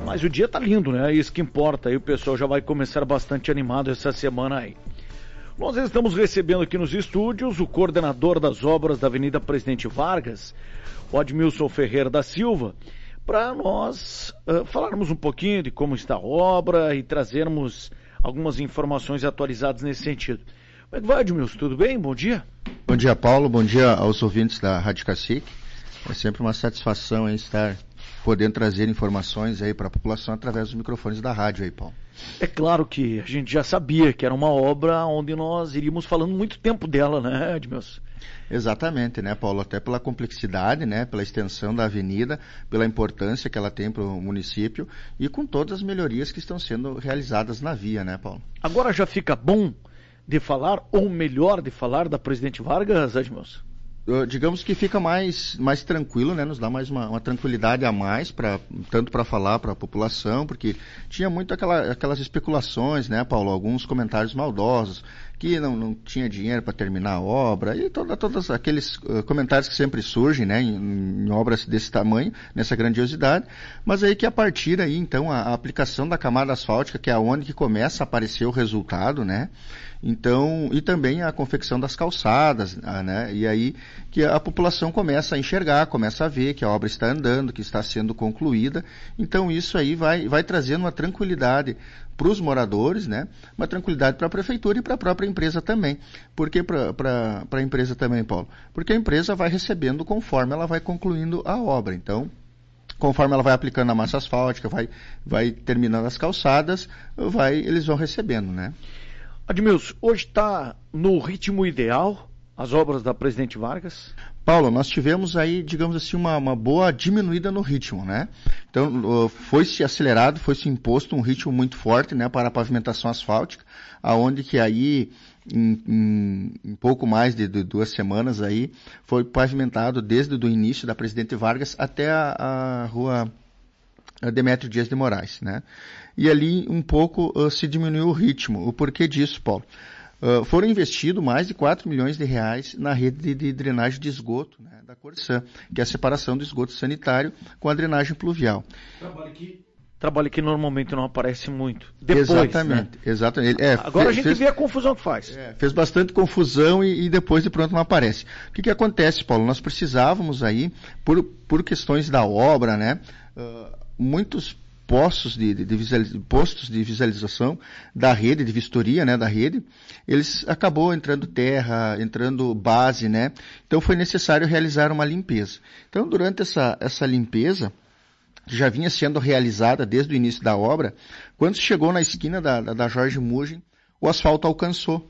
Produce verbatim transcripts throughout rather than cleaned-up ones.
Mas o dia tá lindo, né? Isso que importa. Aí o pessoal já vai começar bastante animado essa semana aí. Nós estamos recebendo aqui nos estúdios o coordenador das obras da Avenida Presidente Vargas, o Admilson Ferreira da Silva, para nós uh, falarmos um pouquinho de como está a obra e trazermos algumas informações atualizadas nesse sentido. Como é que vai, Admilson? Tudo bem? Bom dia. Bom dia, Paulo. Bom dia aos ouvintes da Rádio Cacique. É sempre uma satisfação aí estar podendo trazer informações aí para a população através dos microfones da rádio aí, Paulo. É claro que a gente já sabia que era uma obra onde nós iríamos falando muito tempo dela, né, Edmilson? Exatamente, né, Paulo? Até pela complexidade, né, pela extensão da avenida, pela importância que ela tem para o município e com todas as melhorias que estão sendo realizadas na via, né, Paulo? Agora já fica bom de falar, ou melhor de falar, da Presidente Vargas, Edmilson? Uh, digamos que fica mais, mais tranquilo, né? Nos dá mais uma, uma tranquilidade a mais, pra, tanto para falar para a população, porque tinha muito aquela, aquelas especulações, né, Paulo? Alguns comentários maldosos, que não, não tinha dinheiro para terminar a obra, e toda, todos aqueles uh, comentários que sempre surgem, né, em, em obras desse tamanho, nessa grandiosidade, mas aí que a partir aí, então, a, a aplicação da camada asfáltica, que é onde que começa a aparecer o resultado, né? Então, e também a confecção das calçadas, né? E aí que a população começa a enxergar, começa a ver que a obra está andando, que está sendo concluída. Então, isso aí vai, vai trazendo uma tranquilidade para os moradores, né? Uma tranquilidade para a prefeitura e para a própria empresa também. Por que para a empresa também, Paulo? Porque a empresa vai recebendo conforme ela vai concluindo a obra. Então, conforme ela vai aplicando a massa asfáltica, vai, vai terminando as calçadas, vai, eles vão recebendo, né? Admilson, hoje está no ritmo ideal as obras da Presidente Vargas? Paulo, nós tivemos aí, digamos assim, uma, uma boa diminuída no ritmo, né? Então, foi-se acelerado, foi-se imposto um ritmo muito forte, né, para a pavimentação asfáltica, aonde que aí, em, em, em pouco mais de, de duas semanas aí, foi pavimentado desde o início da Presidente Vargas até a, a rua Demétrio Dias de Moraes, né? E ali um pouco uh, se diminuiu o ritmo. O porquê disso, Paulo? Uh, foram investidos mais de quatro milhões de reais na rede de, de drenagem de esgoto, né, da Corsã, que é a separação do esgoto sanitário com a drenagem pluvial. Trabalho que, trabalho que normalmente não aparece muito. Depois, exatamente, né? exatamente. É, Agora fez, a gente fez, vê a confusão que faz. É, fez bastante confusão e, e depois de pronto não aparece. O que que acontece, Paulo? Nós precisávamos aí, por, por questões da obra, né, uh, muitos postos de, de, de, visualiz... postos de visualização da rede, de vistoria, né, da rede, eles acabou entrando terra, entrando base, né, então foi necessário realizar uma limpeza. Então, durante essa, essa limpeza, que já vinha sendo realizada desde o início da obra, quando chegou na esquina da, da, da Jorge Mugen, o asfalto alcançou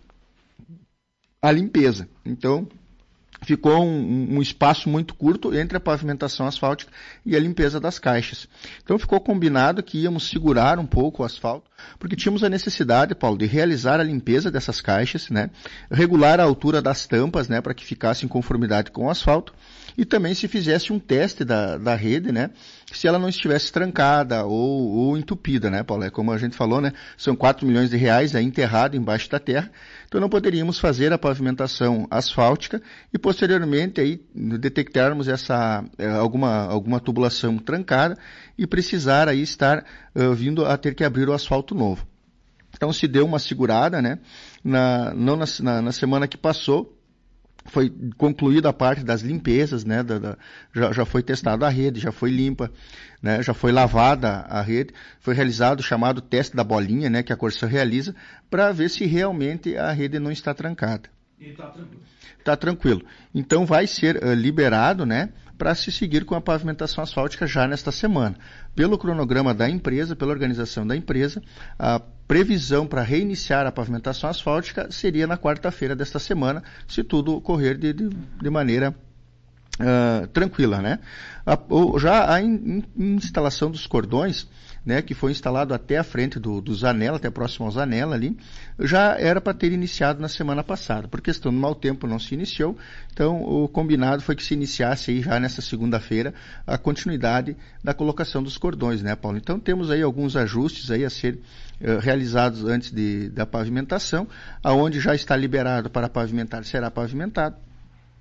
a limpeza. Então, ficou um, um espaço muito curto entre a pavimentação asfáltica e a limpeza das caixas. Então ficou combinado que íamos segurar um pouco o asfalto, porque tínhamos a necessidade, Paulo, de realizar a limpeza dessas caixas, né, regular a altura das tampas, né, para que ficasse em conformidade com o asfalto, e também se fizesse um teste da, da rede, né, se ela não estivesse trancada ou, ou entupida, né, Paulo? É como a gente falou, né, são quatro milhões de reais aí enterrado embaixo da terra, então não poderíamos fazer a pavimentação asfáltica e posteriormente aí detectarmos essa, alguma, alguma tubulação trancada e precisar aí estar uh, vindo a ter que abrir o asfalto novo. Então se deu uma segurada, né, na, não na, na, na semana que passou, foi concluída a parte das limpezas, né, da, da, já, já foi testada a rede, já foi limpa, né, já foi lavada a rede, foi realizado o chamado teste da bolinha, né, que a Corsã realiza, para ver se realmente a rede não está trancada. E está tranquilo. Está tranquilo. Então vai ser uh, liberado, né, para se seguir com a pavimentação asfáltica já nesta semana. Pelo cronograma da empresa, pela organização da empresa, a previsão para reiniciar a pavimentação asfáltica seria na quarta-feira desta semana, se tudo ocorrer de, de, de maneira uh, tranquila, né? A, o, já a in, in, instalação dos cordões, né, que foi instalado até a frente do, do Zanella, até próximo ao Zanella ali, já era para ter iniciado na semana passada. Por questão do mau tempo não se iniciou, então o combinado foi que se iniciasse aí já nessa segunda-feira a continuidade da colocação dos cordões, né, Paulo? Então temos aí alguns ajustes aí a ser uh, realizados antes de, da pavimentação, aonde já está liberado para pavimentar será pavimentado.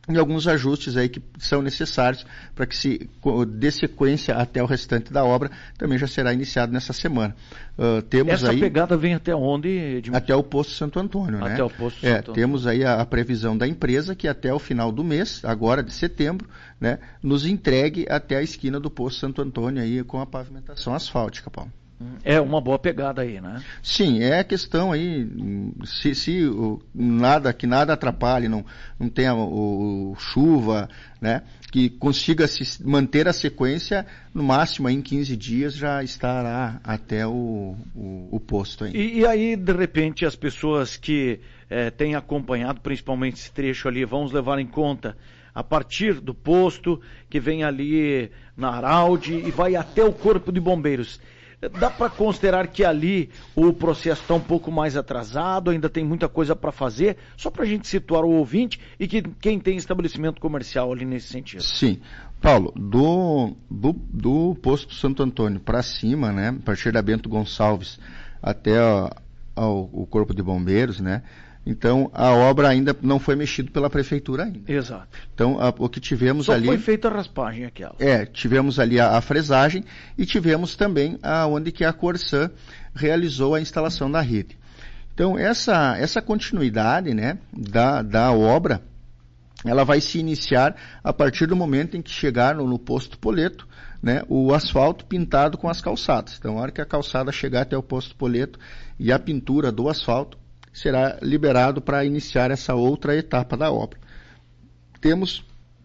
e alguns ajustes aí que são necessários para que se dê sequência até o restante da obra, também já será iniciado nessa semana. Uh, temos Essa aí, pegada vem até onde? De... Até o Posto Santo Antônio, até né? o Posto é, Santo Antônio. Temos aí a, a previsão da empresa que até o final do mês, agora de setembro, né, nos entregue até a esquina do Posto Santo Antônio aí com a pavimentação asfáltica, Paulo. É uma boa pegada aí, né? Sim, é a questão aí, se, se o, nada, que nada atrapalhe, não, não tenha o, o chuva, né? Que consiga se manter a sequência, no máximo aí, em quinze dias já estará até o, o, o posto aí. E, e aí, de repente, as pessoas que eh, têm acompanhado, principalmente esse trecho ali, vamos levar em conta a partir do posto, que vem ali na Araldi e vai até o Corpo de Bombeiros. Dá para considerar que ali o processo está um pouco mais atrasado, ainda tem muita coisa para fazer, só para a gente situar o ouvinte e que quem tem estabelecimento comercial ali nesse sentido. Sim. Paulo, do, do, do posto Santo Antônio para cima, né, a partir da Bento Gonçalves até a, ao, o Corpo de Bombeiros, né, então a obra ainda não foi mexida pela prefeitura ainda. Exato. Então a, o que tivemos Só ali... foi feita a raspagem aquela. É, tivemos ali a, a fresagem e tivemos também a, onde que a Corsan realizou a instalação da rede. Então essa, essa continuidade, né, da, da obra, ela vai se iniciar a partir do momento em que chegar no, no posto Poleto, né, o asfalto pintado com as calçadas. Então a hora que a calçada chegar até o posto Poleto e a pintura do asfalto, será liberado para iniciar essa outra etapa da obra. Temos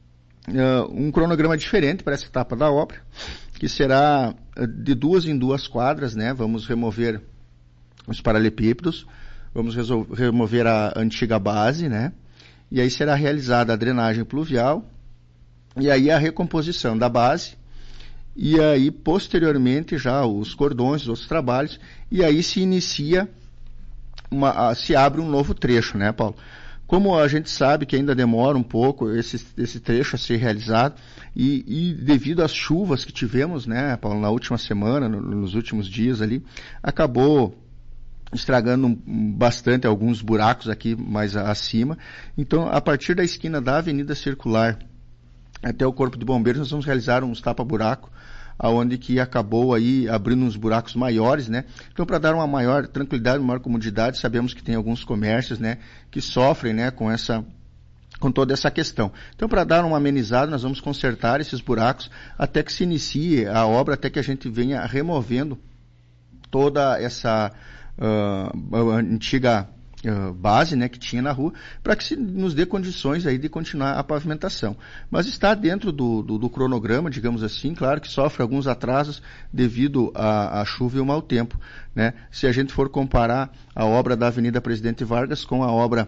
uh, um cronograma diferente para essa etapa da obra, que será de duas em duas quadras, né? Vamos remover os paralelepípedos, vamos remover a antiga base, né? E aí será realizada a drenagem pluvial, e aí a recomposição da base, e aí posteriormente já os cordões, os outros trabalhos, e aí se inicia Uma, se abre um novo trecho, né, Paulo? Como a gente sabe que ainda demora um pouco esse, esse trecho a ser realizado, e, e devido às chuvas que tivemos, né, Paulo, na última semana, no, nos últimos dias ali, acabou estragando bastante alguns buracos aqui mais acima. Então, a partir da esquina da Avenida Circular até o Corpo de Bombeiros, nós vamos realizar uns tapa-buraco, aonde que acabou aí abrindo uns buracos maiores, né? Então, para dar uma maior tranquilidade, uma maior comodidade, sabemos que tem alguns comércios, né, que sofrem, né, com essa, com toda essa questão. Então, para dar uma amenizada, nós vamos consertar esses buracos até que se inicie a obra, até que a gente venha removendo toda essa uh, antiga Uh, base, né, que tinha na rua, para que se nos dê condições aí de continuar a pavimentação. Mas está dentro do, do, do cronograma, digamos assim, claro que sofre alguns atrasos devido à, à chuva e ao mau tempo, né? Se a gente for comparar a obra da Avenida Presidente Vargas com a obra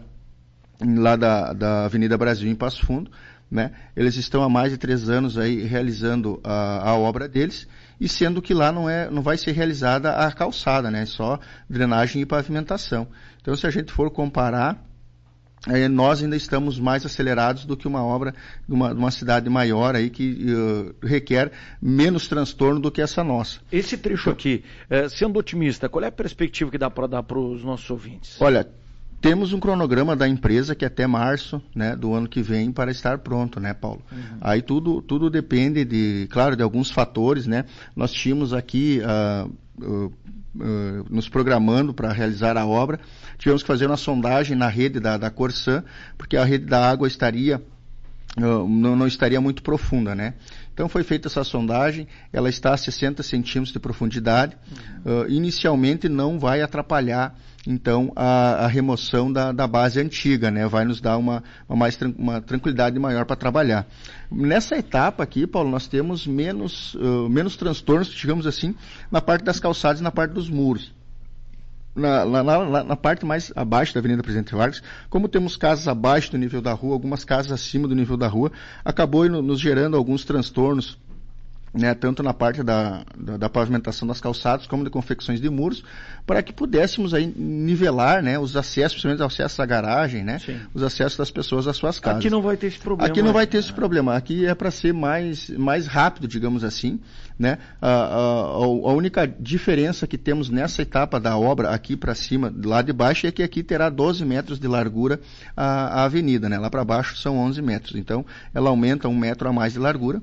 lá da, da Avenida Brasil em Passo Fundo, né? Eles estão há mais de três anos aí realizando a, a obra deles, e sendo que lá não, é, não vai ser realizada a calçada, né? Só drenagem e pavimentação. Então, se a gente for comparar, eh, nós ainda estamos mais acelerados do que uma obra de uma, de uma cidade maior aí que uh, requer menos transtorno do que essa nossa. Esse trecho aqui, eh, sendo otimista, qual é a perspectiva que dá para dar para os nossos ouvintes? Olha, temos um cronograma da empresa que até março, né, do ano que vem para estar pronto, né, Paulo? Uhum. Aí tudo, tudo depende de, claro, de alguns fatores, né? Nós tínhamos aqui uh, uh, uh, nos programando para realizar a obra, tivemos que fazer uma sondagem na rede da, da Corsan, porque a rede da água estaria uh, não, não estaria muito profunda, né? Então foi feita essa sondagem, ela está a sessenta centímetros de profundidade, uhum. uh, inicialmente não vai atrapalhar então a, a remoção da, da base antiga, né? Vai nos dar uma, uma, mais, uma tranquilidade maior para trabalhar. Nessa etapa aqui, Paulo, nós temos menos, uh, menos transtornos, digamos assim, na parte das calçadas e na parte dos muros. Na, na, na, na parte mais abaixo da Avenida Presidente Vargas, como temos casas abaixo do nível da rua, algumas casas acima do nível da rua, acabou nos gerando alguns transtornos né, tanto na parte da, da, da pavimentação das calçadas como de confecções de muros, para que pudéssemos aí nivelar, né, os acessos, principalmente os acessos à garagem, né, os acessos das pessoas às suas casas. Aqui não vai ter esse problema. Aqui não vai ter esse problema. Aqui é para ser mais, mais rápido, digamos assim, né? A, a, a única diferença que temos nessa etapa da obra aqui para cima, lá de baixo, é que aqui terá doze metros de largura a, a avenida, né? Lá para baixo são onze metros. Então, ela aumenta um metro a mais de largura.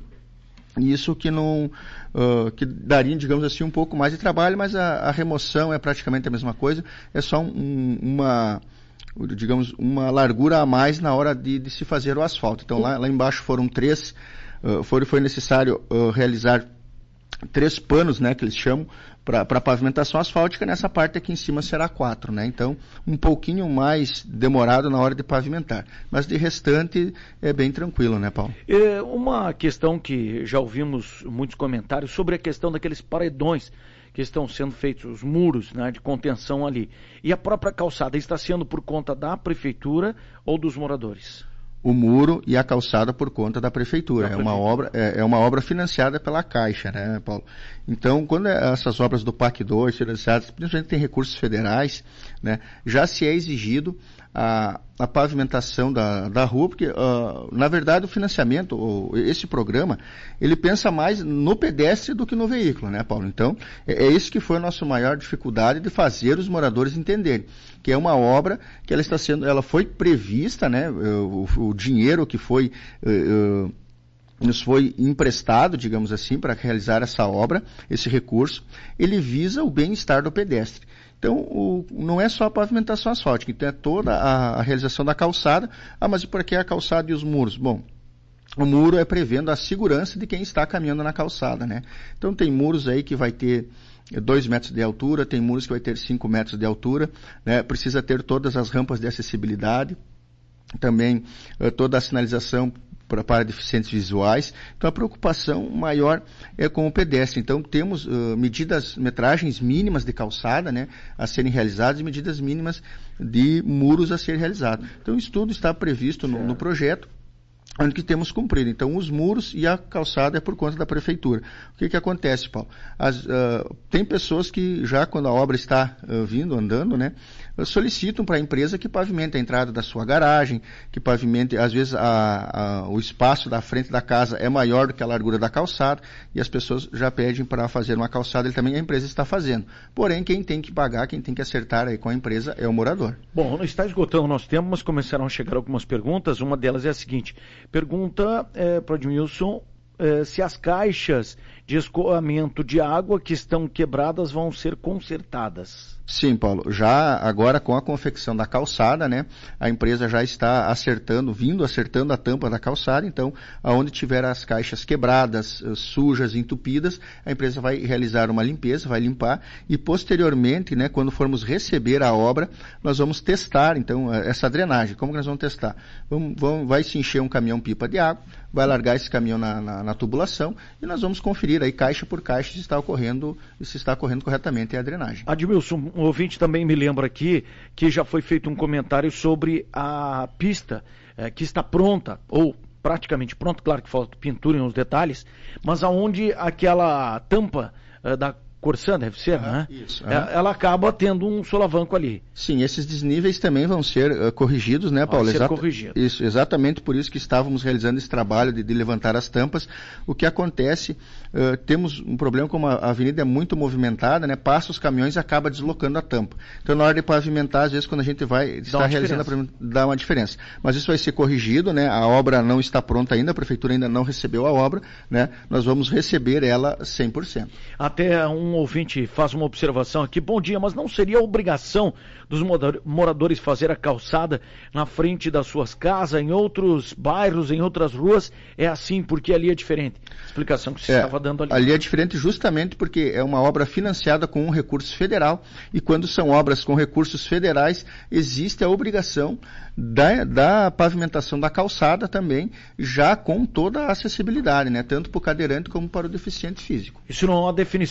Isso que não, uh, que daria, digamos assim, um pouco mais de trabalho, mas a, a remoção é praticamente a mesma coisa, é só um, uma, digamos, uma largura a mais na hora de, de se fazer o asfalto. Então lá, lá embaixo foram três, uh, foi, foi necessário uh, realizar três panos, né, que eles chamam, para a pavimentação asfáltica. Nessa parte aqui em cima será quatro, né? Então, um pouquinho mais demorado na hora de pavimentar. Mas de restante é bem tranquilo, né, Paulo? É uma questão que já ouvimos muitos comentários sobre a questão daqueles paredões que estão sendo feitos, os muros, né, de contenção ali. E a própria calçada está sendo por conta da prefeitura ou dos moradores? O muro e a calçada por conta da prefeitura. Da é prefeitura. uma obra, é, é uma obra financiada pela Caixa, né, Paulo? Então, quando essas obras do P A C dois, financiadas, principalmente tem recursos federais, né, já se é exigido a, a pavimentação da, da rua, porque, uh, na verdade, o financiamento, o, esse programa, ele pensa mais no pedestre do que no veículo, né, Paulo? Então, é, é isso que foi a nossa maior dificuldade de fazer os moradores entenderem, que é uma obra que ela está sendo, ela foi prevista, né, o, o dinheiro que foi uh, uh, nos foi emprestado, digamos assim, para realizar essa obra, esse recurso, ele visa o bem-estar do pedestre. Então, o, não é só a pavimentação asfáltica, então é toda a, a realização da calçada. Ah, mas e por que a calçada e os muros? Bom, o muro é prevendo a segurança de quem está caminhando na calçada, né? Então, tem muros aí que vai ter dois metros de altura, tem muros que vai ter cinco metros de altura, né? Precisa ter todas as rampas de acessibilidade, também uh, toda a sinalização para, para deficientes visuais. Então, a preocupação maior é com o pedestre. Então, temos uh, medidas, metragens mínimas de calçada, né, a serem realizadas e medidas mínimas de muros a ser realizados. Então, isso tudo está previsto no, no projeto, onde que temos cumprido. Então, os muros e a calçada é por conta da prefeitura. O que que acontece, Paulo? As, uh, tem pessoas que já, quando a obra está uh, vindo, andando, né, solicitam para a empresa que pavimente a entrada da sua garagem, que pavimente, às vezes, a, a, o espaço da frente da casa é maior do que a largura da calçada, e as pessoas já pedem para fazer uma calçada, e também a empresa está fazendo. Porém, quem tem que pagar, quem tem que acertar aí com a empresa é o morador. Bom, não está esgotando o nosso tempo, mas começaram a chegar algumas perguntas. Uma delas é a seguinte: pergunta é, para o Admilson é, se as caixas de escoamento de água que estão quebradas vão ser consertadas. Sim, Paulo. Já agora com a confecção da calçada, né, a empresa já está acertando, vindo acertando a tampa da calçada. Então, aonde tiver as caixas quebradas, sujas, entupidas, a empresa vai realizar uma limpeza, vai limpar e posteriormente, né, quando formos receber a obra, nós vamos testar, então, essa drenagem. Como que nós vamos testar? Vamos, vamos, vai se encher um caminhão-pipa de água, vai largar esse caminhão na, na, na tubulação e nós vamos conferir aí caixa por caixa se está ocorrendo, se está ocorrendo corretamente a drenagem. Admilson, o ouvinte também me lembra aqui que já foi feito um comentário sobre a pista é, que está pronta, ou praticamente pronta, claro que falta pintura em uns detalhes, mas aonde aquela tampa é, da Corsã, deve ser, ah, né? Isso. Ah. Ela acaba tendo um solavanco ali. Sim, esses desníveis também vão ser uh, corrigidos, né, Paulo? Vão ser corrigidos. Isso, exatamente por isso que estávamos realizando esse trabalho de, de levantar as tampas. O que acontece, uh, temos um problema como a avenida é muito movimentada, né? Passa os caminhões e acaba deslocando a tampa. Então, na hora de pavimentar, às vezes, quando a gente vai estar realizando, a, dá uma diferença. Mas isso vai ser corrigido, né? A obra não está pronta ainda, a prefeitura ainda não recebeu a obra, né? Nós vamos receber ela cem por cento. Até um Um ouvinte faz uma observação aqui: bom dia, mas não seria obrigação dos moradores fazer a calçada na frente das suas casas, em outros bairros, em outras ruas? É assim, porque ali é diferente. Explicação que você é, estava dando ali. Ali é diferente justamente porque é uma obra financiada com um recurso federal, e quando são obras com recursos federais, existe a obrigação da, da pavimentação da calçada também, já com toda a acessibilidade, né? Tanto para o cadeirante como para o deficiente físico. Isso não é uma definição da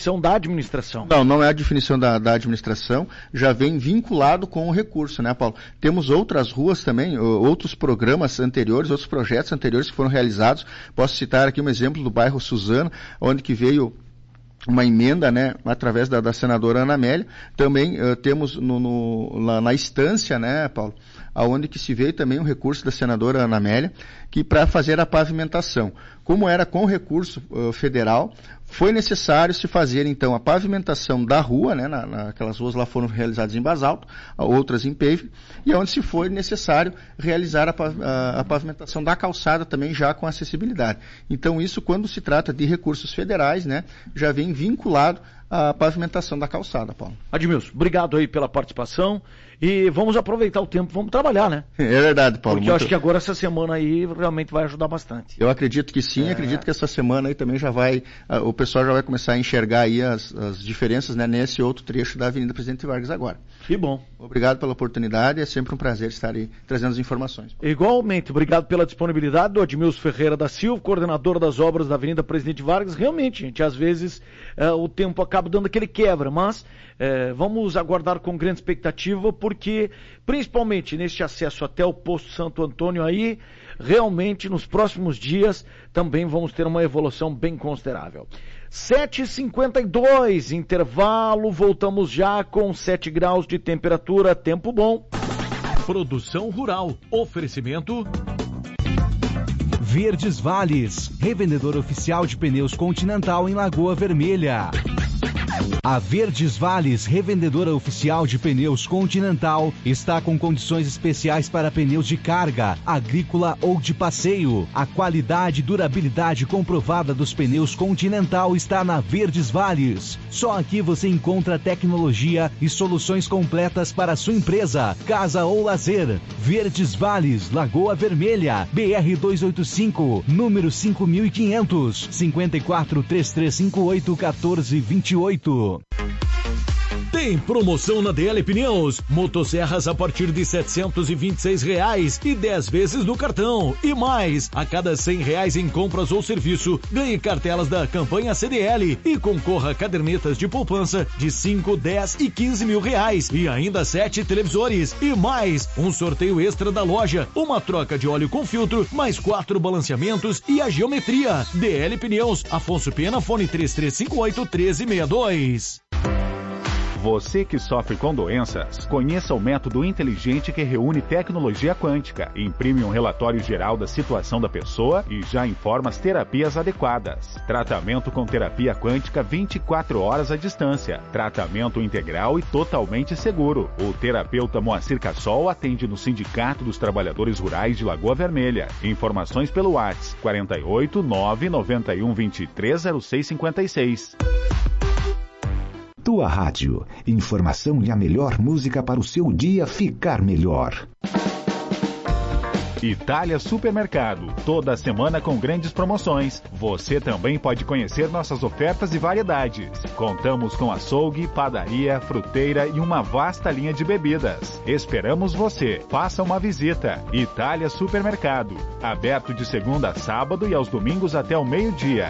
administração. Não, não é a definição da, da administração, já vem vinculado com o recurso, né, Paulo? Temos outras ruas também, outros programas anteriores, outros projetos anteriores que foram realizados. Posso citar aqui um exemplo do bairro Suzano, onde que veio uma emenda, né, através da, da senadora Ana Amélia. Também uh, temos no, no, lá na instância, né, Paulo, aonde que se veio também um recurso da senadora Ana Amélia, que para fazer a pavimentação. Como era com o recurso uh, federal, foi necessário se fazer, então, a pavimentação da rua, né, na, naquelas ruas lá foram realizadas em basalto, outras em pave, e onde se foi necessário realizar a, a, a pavimentação da calçada também já com acessibilidade. Então, isso, quando se trata de recursos federais, né, já vem vinculado à pavimentação da calçada, Paulo. Admilson, obrigado aí pela participação. E vamos aproveitar o tempo, vamos trabalhar, né? É verdade, Paulo. Porque muito... eu acho que agora essa semana aí realmente vai ajudar bastante. Eu acredito que sim, é... acredito que essa semana aí também já vai, uh, o pessoal já vai começar a enxergar aí as, as diferenças, né, nesse outro trecho da Avenida Presidente Vargas agora. Que bom. Obrigado pela oportunidade, é sempre um prazer estar aí trazendo as informações. Igualmente, obrigado pela disponibilidade do Admilson Ferreira da Silva, coordenador das obras da Avenida Presidente Vargas. Realmente, gente, às vezes uh, o tempo acaba dando aquele quebra, mas uh, vamos aguardar com grande expectativa, porque principalmente neste acesso até o posto Santo Antônio aí, realmente nos próximos dias também vamos ter uma evolução bem considerável. sete e cinquenta e dois, intervalo, voltamos já com sete graus de temperatura, tempo bom. Produção Rural, oferecimento... Verdes Vales, revendedor oficial de pneus Continental em Lagoa Vermelha. A Verdes Vales, revendedora oficial de pneus Continental, está com condições especiais para pneus de carga, agrícola ou de passeio. A qualidade e durabilidade comprovada dos pneus Continental está na Verdes Vales. Só aqui você encontra tecnologia e soluções completas para a sua empresa, casa ou lazer. Verdes Vales, Lagoa Vermelha, B R duzentos e oitenta e cinco, número cinco mil e quinhentos, cinco quatro, três três cinco oito, um quatro dois oito. Tem promoção na D L Pneus, motosserras a partir de setecentos e vinte e seis reais e dez vezes no cartão. E mais, a cada cem reais em compras ou serviço, ganhe cartelas da campanha C D L e concorra a cadernetas de poupança de cinco, dez e quinze mil reais. E ainda sete televisores. E mais, um sorteio extra da loja, uma troca de óleo com filtro, mais quatro balanceamentos e a geometria. D L Pneus, Afonso Pena, fone três três cinco oito, um três seis dois. Você que sofre com doenças, conheça o método inteligente que reúne tecnologia quântica, imprime um relatório geral da situação da pessoa e já informa as terapias adequadas. Tratamento com terapia quântica vinte e quatro horas à distância. Tratamento integral e totalmente seguro. O terapeuta Moacir Cassol atende no Sindicato dos Trabalhadores Rurais de Lagoa Vermelha. Informações pelo WhatsApp quarenta e oito, nove nove um, vinte e três, zero seis cinquenta e seis. Tua Rádio. Informação e a melhor música para o seu dia ficar melhor. Itália Supermercado, toda semana com grandes promoções. Você também pode conhecer nossas ofertas e variedades. Contamos com açougue, padaria, fruteira e uma vasta linha de bebidas. Esperamos você. Faça uma visita. Itália Supermercado, aberto de segunda a sábado e aos domingos até o meio-dia.